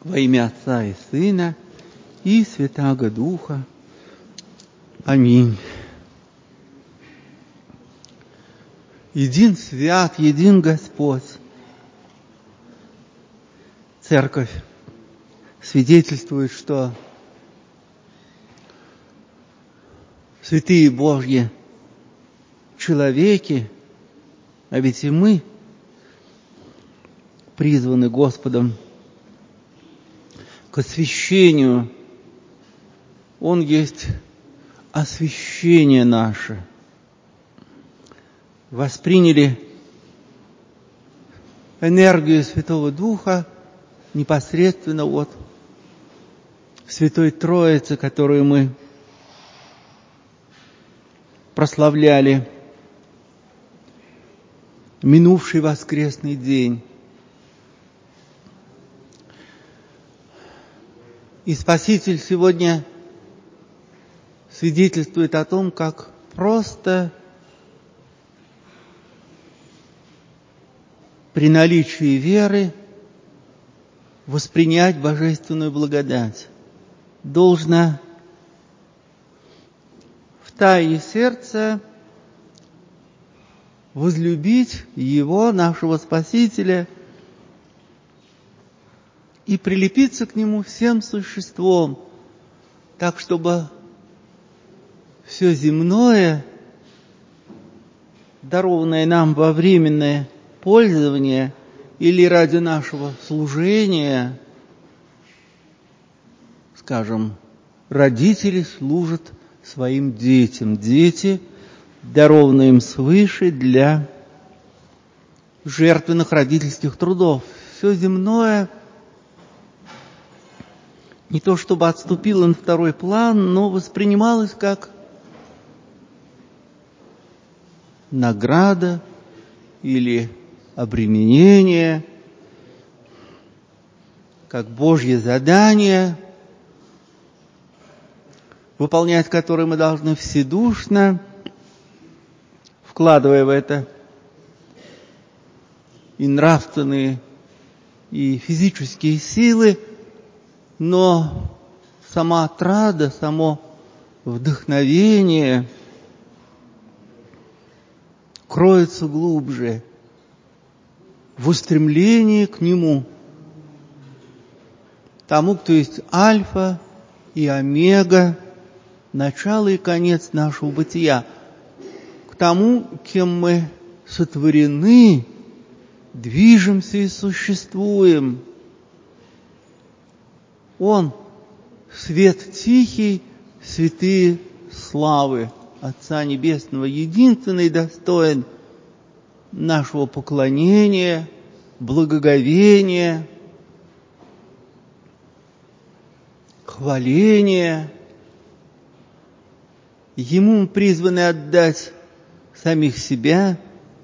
Во имя Отца и Сына и Святаго Духа. Аминь. Един свят, един Господь. Церковь свидетельствует, что святые Божьи человеки, а ведь и мы призваны Господом к освящению. Он есть освящение наше. Восприняли энергию Святого Духа непосредственно от Святой Троицы, которую мы прославляли минувший воскресный день. И Спаситель сегодня свидетельствует о том, как просто при наличии веры воспринять божественную благодать. Должно в тайне сердца возлюбить Его, нашего Спасителя, и прилепиться к Нему всем существом, так, чтобы все земное, дарованное нам во временное пользование или ради нашего служения, скажем, родители служат своим детям, дети, дарованные им свыше для жертвенных родительских трудов. Все земное не то чтобы отступило на второй план, но воспринималось как награда или обременение, как Божье задание, выполнять которое мы должны вседушно, вкладывая в это и нравственные, и физические силы, но сама отрада, само вдохновение кроется глубже в устремлении к Нему, тому, кто есть альфа и омега, начало и конец нашего бытия, к тому, кем мы сотворены, движемся и существуем. Он — свет тихий, святые славы Отца Небесного, единственный достоин нашего поклонения, благоговения, хваления. Ему мы призваны отдать самих себя,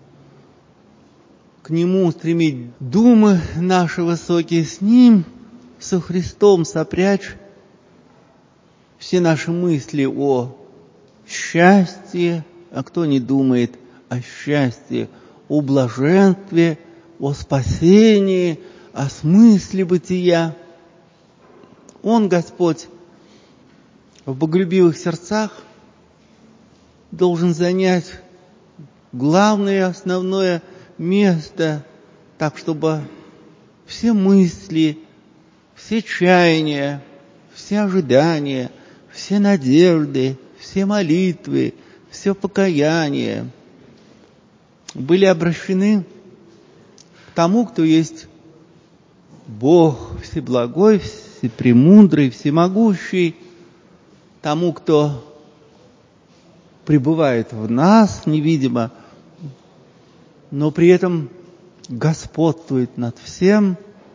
к Нему устремить думы наши высокие, с Ним, со Христом сопрячь все наши мысли о счастье, а кто не думает о счастье, о блаженстве, о спасении, о смысле бытия. Он, Господь, в боголюбивых сердцах должен занять главное и основное место, так, чтобы все мысли, все чаяния, все ожидания, все надежды, все молитвы, все покаяние были обращены к тому, кто есть Бог всеблагой, всепремудрый, всемогущий, тому, кто пребывает в нас невидимо, но при этом господствует над всем,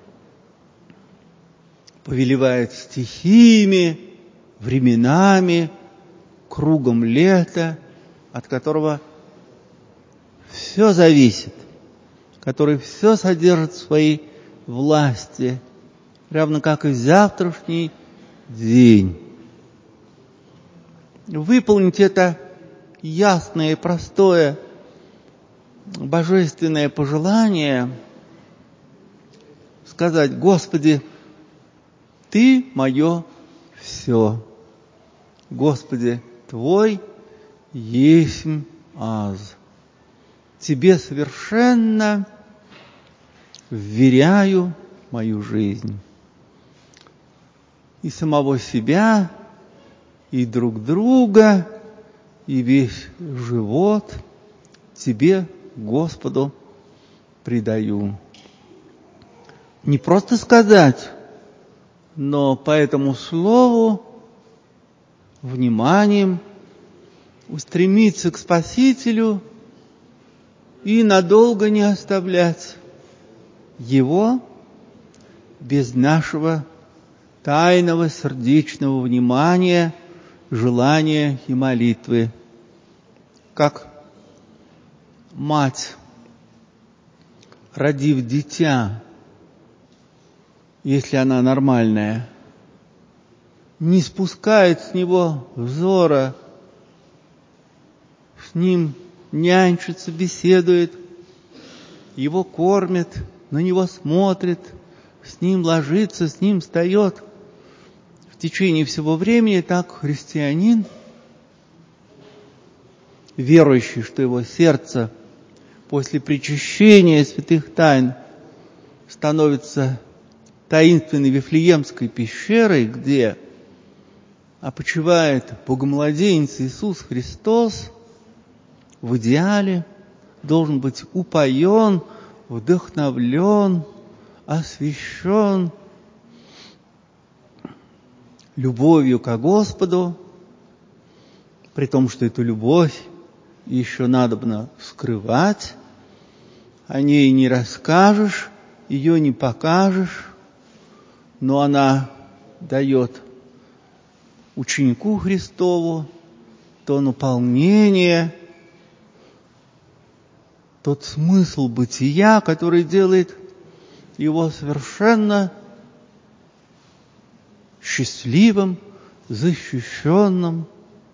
повелевает стихиями, временами, кругом лета, от которого все зависит, который все содержит в своей власти, равно как и завтрашний день. Выполнить это ясное и простое божественное пожелание, сказать: Господи, Ты мое все. Господи, Твой есмь аз. Тебе совершенно вверяю мою жизнь. И самого себя, и друг друга, и весь живот Тебе, Господу, предаю. Не просто сказать, но по этому слову вниманием устремиться к Спасителю и надолго не оставлять Его без нашего тайного сердечного внимания, желания и молитвы. Как мать, родив дитя, если она нормальная, не спускает с него взора, с ним нянчится, беседует, его кормит, на него смотрит, с ним ложится, с ним встает. В течение всего времени так христианин, верующий, что его сердце после причащения святых тайн становится таинственной Вифлеемской пещерой, где опочивает Богомладенец Иисус Христос, в идеале должен быть упоен, вдохновлен, освящен любовью ко Господу, при том, что эту любовь еще надобно скрывать, о ней не расскажешь, ее не покажешь, но она дает ученику Христову то наполнение, тот смысл бытия, который делает его совершенно счастливым, защищенным,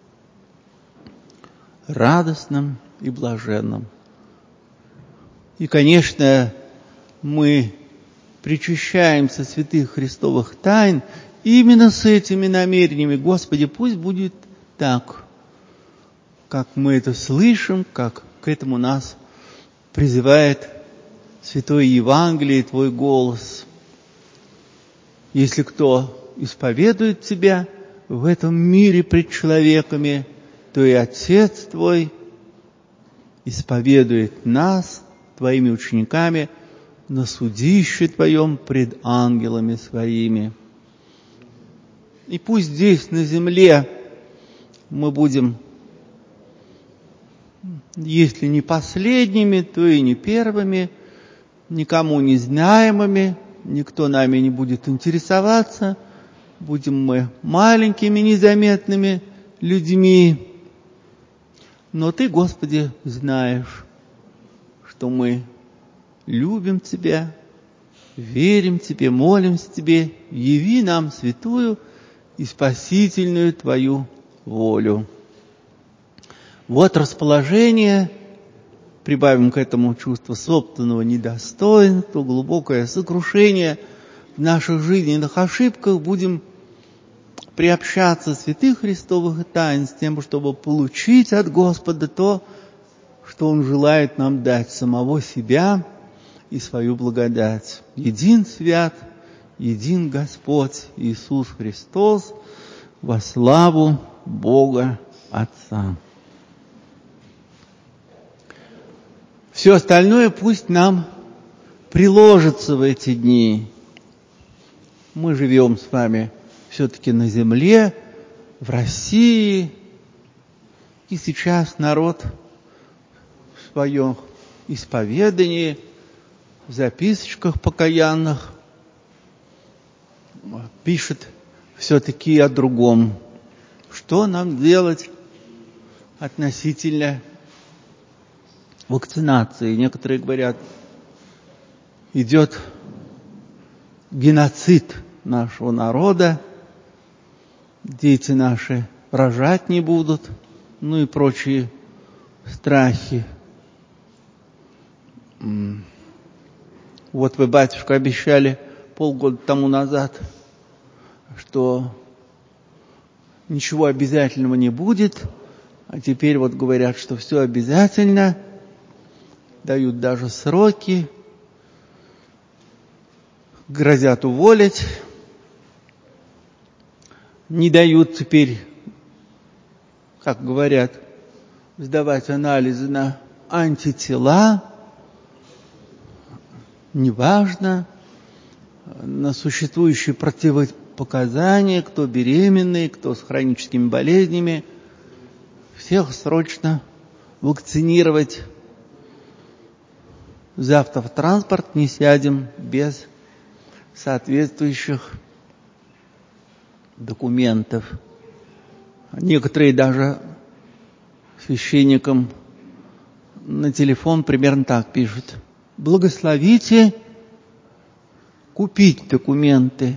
радостным и блаженным. И, конечно, мы причащаемся святых Христовых тайн именно с этими намерениями. Господи, пусть будет так, как мы это слышим, как к этому нас призывает Святое Евангелие, Твой голос. Если кто исповедует Тебя в этом мире пред человеками, то и Отец Твой исповедует нас, Твоими учениками, на судище Твоем пред ангелами Своими. И пусть здесь, на земле, мы будем, если не последними, то и не первыми, никому не знаемыми, никто нами не будет интересоваться, будем мы маленькими, незаметными людьми. Но Ты, Господи, знаешь, что мы любим Тебя, верим Тебе, молимся Тебе, яви нам святую и спасительную Твою волю. Вот расположение, прибавим к этому чувство собственного недостоинства, глубокое сокрушение в наших жизненных ошибках, будем приобщаться святых Христовых тайн с тем, чтобы получить от Господа то, что Он желает нам дать, самого себя и свою благодать. Един свят, един Господь Иисус Христос, во славу Бога Отца. Все остальное пусть нам приложится в эти дни. Мы живем с вами все-таки на земле, в России, и сейчас народ в своем исповедании, в записочках покаянных пишет все-таки о другом. Что нам делать относительно вакцинации? Некоторые говорят, идет геноцид нашего народа, дети наши рожать не будут, ну и прочие страхи. Вот вы, батюшка, обещали полгода тому назад что ничего обязательного не будет, а теперь вот говорят, что все обязательно, дают даже сроки, грозят уволить, не дают теперь, как говорят, сдавать анализы на антитела, неважно, на существующие противопоказания, кто беременный, кто с хроническими болезнями, всех срочно вакцинировать. Завтра в транспорт не сядем без соответствующих документов. Некоторые даже священникам на телефон примерно так пишут: благословите купить документы.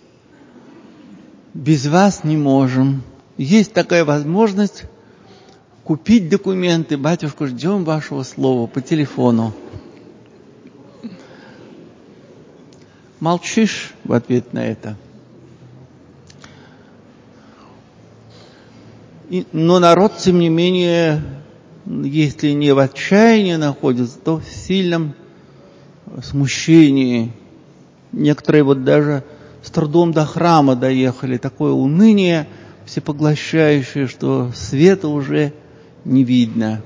Без вас не можем. Есть такая возможность купить документы. Батюшка, ждем вашего слова по телефону. Молчишь в ответ на это. Но народ, тем не менее, если не в отчаянии находится, то в сильном смущении. Некоторые вот даже с трудом до храма доехали. Такое уныние всепоглощающее, что света уже не видно.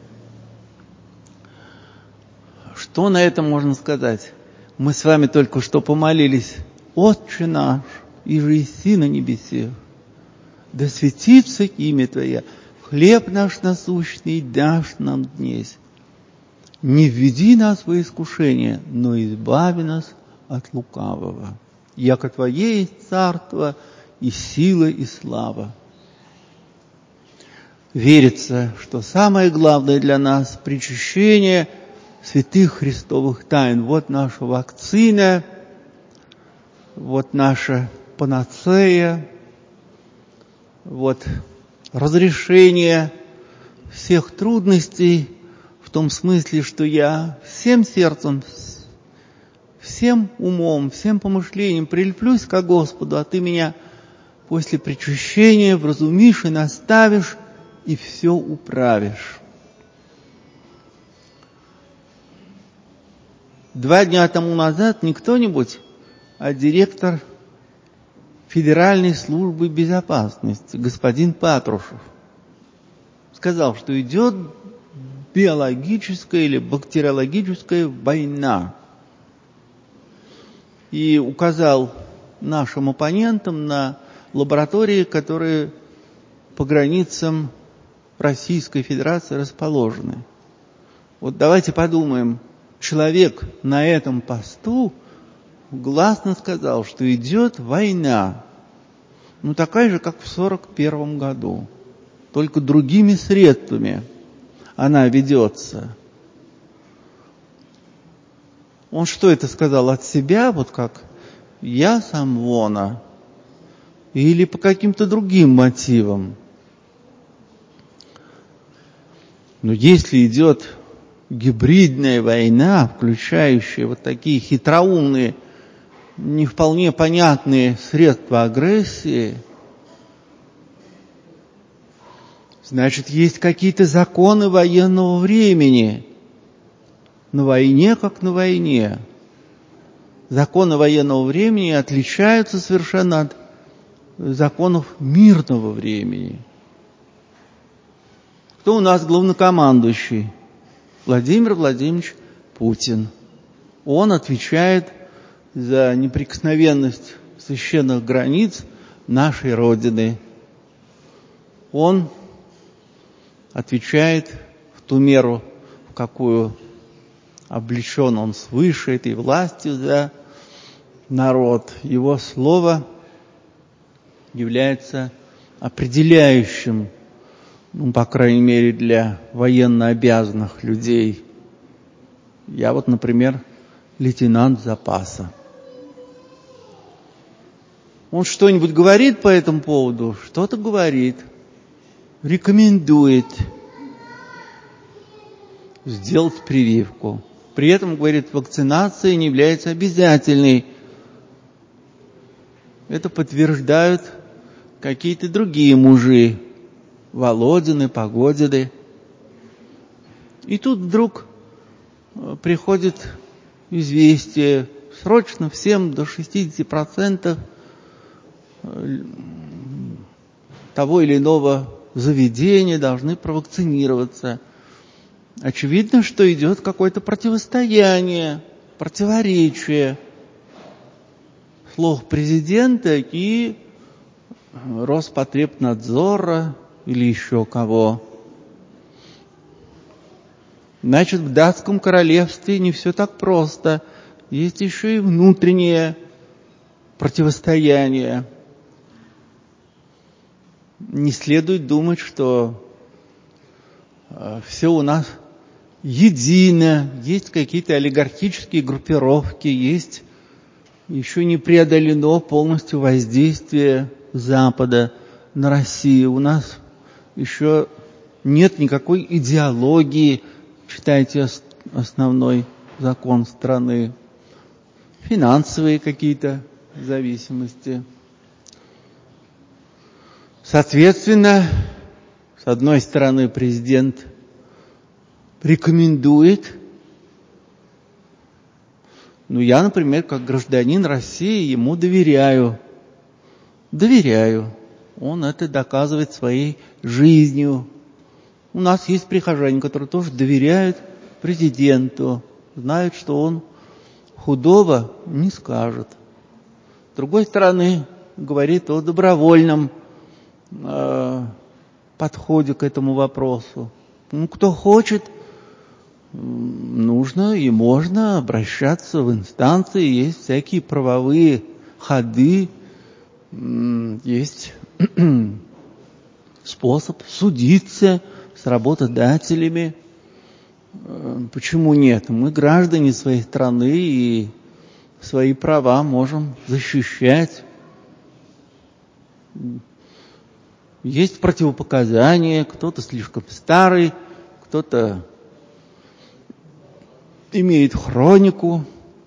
Что на это можно сказать? Мы с вами только что помолились: Отче наш, иже еси на небесе, да светится имя Твое, хлеб наш насущный дашь нам днесь. Не введи нас во искушение, но избави нас от лукавого. Яко Твое есть царство, и сила, и слава. Верится, что самое главное для нас — причащение святых христовых тайн. Вот наша вакцина, вот наша панацея, вот разрешение всех трудностей, в том смысле, что я всем сердцем, всем умом, всем помышлением прилеплюсь ко Господу, а Ты меня после причащения вразумишь и наставишь, и все управишь. 2 дня тому назад не кто-нибудь, а директор Федеральной службы безопасности, господин Патрушев, сказал, что идет биологическая или бактериологическая война. И указал нашим оппонентам на лаборатории, которые по границам Российской Федерации расположены. Вот давайте подумаем, человек на этом посту гласно сказал, что идет война, такая же, как в 1941 году, только другими средствами она ведется. Он что это сказал от себя, вот как я сам вона, или по каким-то другим мотивам? Но если идет гибридная война, включающая вот такие хитроумные, не вполне понятные средства агрессии, значит, есть какие-то законы военного времени. На войне, как на войне. Законы военного времени отличаются совершенно от законов мирного времени. Кто у нас главнокомандующий? Владимир Владимирович Путин. Он отвечает за неприкосновенность священных границ нашей Родины. Он отвечает в ту меру, в какую облечен он свыше этой властью за народ. Его слово является определяющим, по крайней мере, для военно обязанных людей. Я вот, например, лейтенант запаса. Он что-нибудь говорит по этому поводу? Что-то говорит, рекомендует сделать прививку. При этом, говорит, вакцинация не является обязательной. Это подтверждают какие-то другие мужи, Володины, Погодины. И тут вдруг приходит известие: срочно всем до 60% того или иного заведения должны провакцинироваться. Очевидно, что идет какое-то противостояние, противоречие слов президента и Роспотребнадзора или еще кого. Значит, в датском королевстве не все так просто. Есть еще и внутреннее противостояние. Не следует думать, что все у нас едино. Есть какие-то олигархические группировки, есть еще не преодолено полностью воздействие Запада на Россию. У нас еще нет никакой идеологии. Читайте основной закон страны. Финансовые какие-то зависимости. Соответственно, с одной стороны, президент рекомендует, я, например, как гражданин России, ему доверяю. Он это доказывает своей жизнью. У нас есть прихожане, которые тоже доверяют президенту, знают, что он худого не скажет. С другой стороны, говорит о добровольном подходе к этому вопросу. Кто хочет, нужно и можно обращаться в инстанции, есть всякие правовые ходы, есть способ судиться с работодателями. Почему нет? Мы граждане своей страны и свои права можем защищать. Есть противопоказания, кто-то слишком старый, кто-то имеет хронику,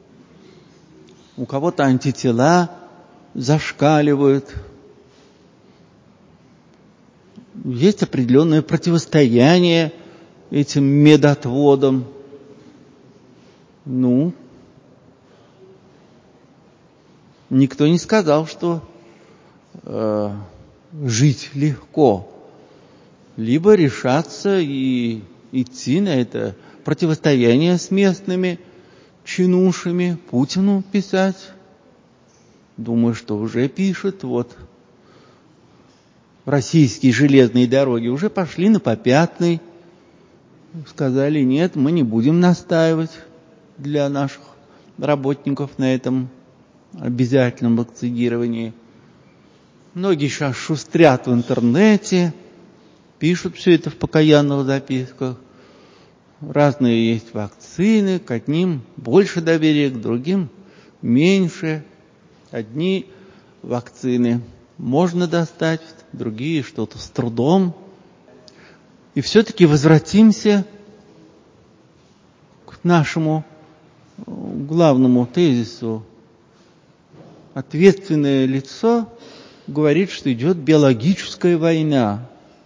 у кого-то антитела зашкаливают. Есть определенное противостояние этим медотводам. Никто не сказал, что жить легко. Либо решаться и идти на это противостояние с местными чинушами, Путину писать. Думаю, что уже пишет. Российские железные дороги уже пошли на попятный. Сказали: нет, мы не будем настаивать для наших работников на этом обязательном вакцинировании. Многие сейчас шустрят в интернете, пишут все это в покаянных записках. Разные есть вакцины, к одним больше доверия, к другим меньше. Одни вакцины можно достать, другие что-то с трудом. И все-таки возвратимся к нашему главному тезису. Ответственное лицо говорит, что идет биологическая война.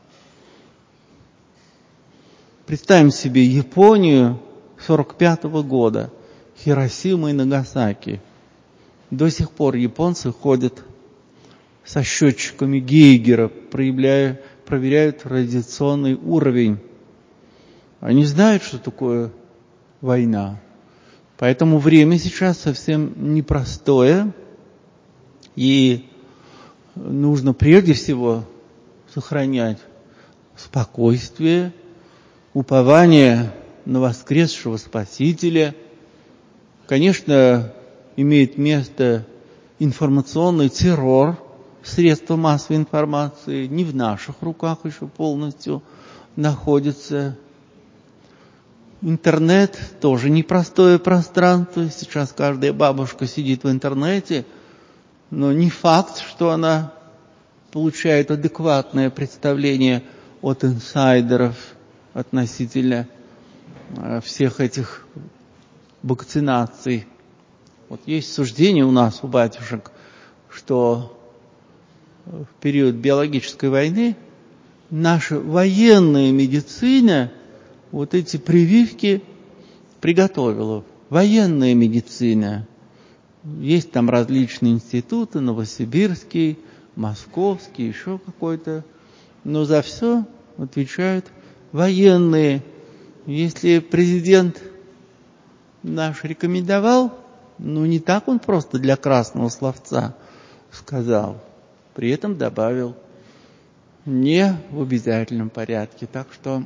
Представим себе Японию 1945 года, Хиросима и Нагасаки. До сих пор японцы ходят со счетчиками Гейгера, проверяют радиационный уровень. Они знают, что такое война. Поэтому время сейчас совсем непростое. И нужно прежде всего сохранять спокойствие, упование на воскресшего Спасителя. Конечно, имеет место информационный террор, средства массовой информации не в наших руках еще полностью находится. Интернет тоже непростое пространство. Сейчас каждая бабушка сидит в интернете, но не факт, что она получает адекватное представление от инсайдеров относительно всех этих вакцинаций. Есть суждение у нас, у батюшек, что в период биологической войны наша военная медицина вот эти прививки приготовила. Военная медицина. Есть там различные институты, новосибирский, московский, еще какой-то. Но за все отвечают военные. Если президент наш рекомендовал, не так он просто для красного словца сказал. При этом добавил не в обязательном порядке. Так что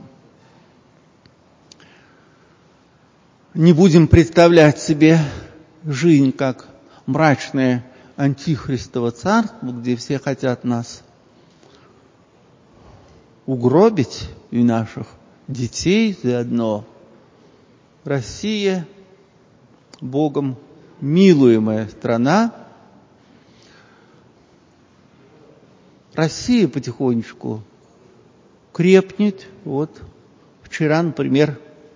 не будем представлять себе жизнь как мрачное антихристово царство, где все хотят нас угробить, и наших детей заодно. Россия, Богом милуемая страна. Россия потихонечку крепнет. Вот вчера, например,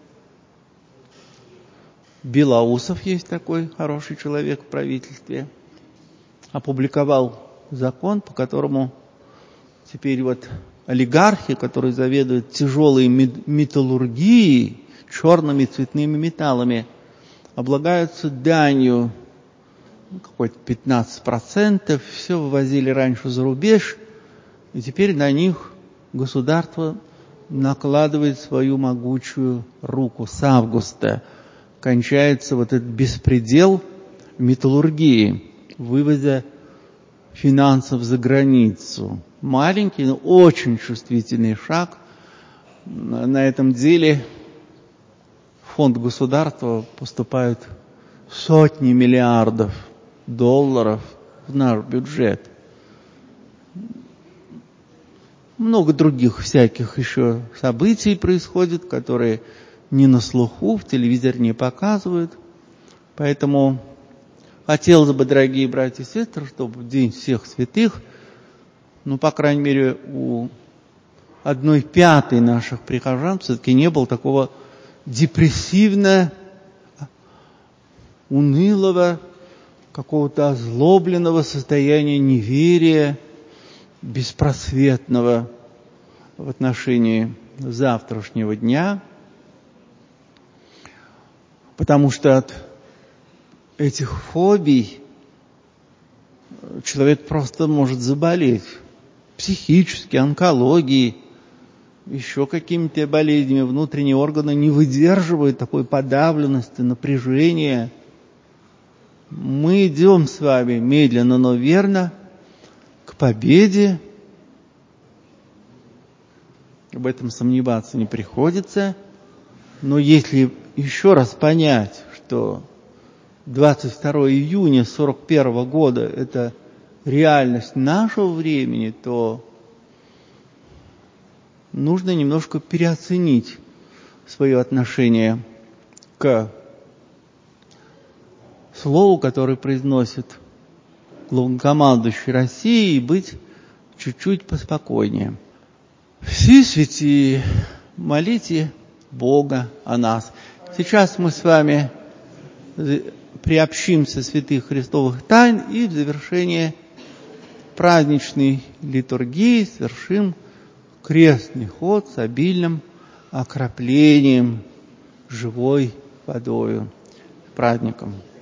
Белоусов, есть такой хороший человек в правительстве, опубликовал закон, по которому теперь вот олигархи, которые заведуют тяжелой металлургией, черными цветными металлами, облагаются данью какой-то 15%, все вывозили раньше за рубеж, и теперь на них государство накладывает свою могучую руку. С августа кончается вот этот беспредел металлургии, вывоза финансов за границу. Маленький, но очень чувствительный шаг. На этом деле в фонд государства поступают сотни миллиардов долларов в наш бюджет. Много других всяких еще событий происходит, которые не на слуху, в телевизоре не показывают. Поэтому хотелось бы, дорогие братья и сестры, чтобы в День всех святых, по крайней мере, у 1/5 наших прихожан все-таки не было такого депрессивно, унылого, какого-то озлобленного состояния неверия, беспросветного в отношении завтрашнего дня. Потому что от этих фобий человек просто может заболеть психически, онкологией, еще какими-то болезнями. Внутренние органы не выдерживают такой подавленности, напряжения. Мы идем с вами медленно, но верно к победе. Об этом сомневаться не приходится. Но если еще раз понять, что 22 июня 1941 года – это реальность нашего времени, то нужно немножко переоценить свое отношение к слову, которое произносит главнокомандующий России, и быть чуть-чуть поспокойнее. Все святые, молите Бога о нас. Сейчас мы с вами приобщимся святых христовых тайн и в завершение праздничной литургии совершим крестный ход с обильным окроплением живой водою. С праздником!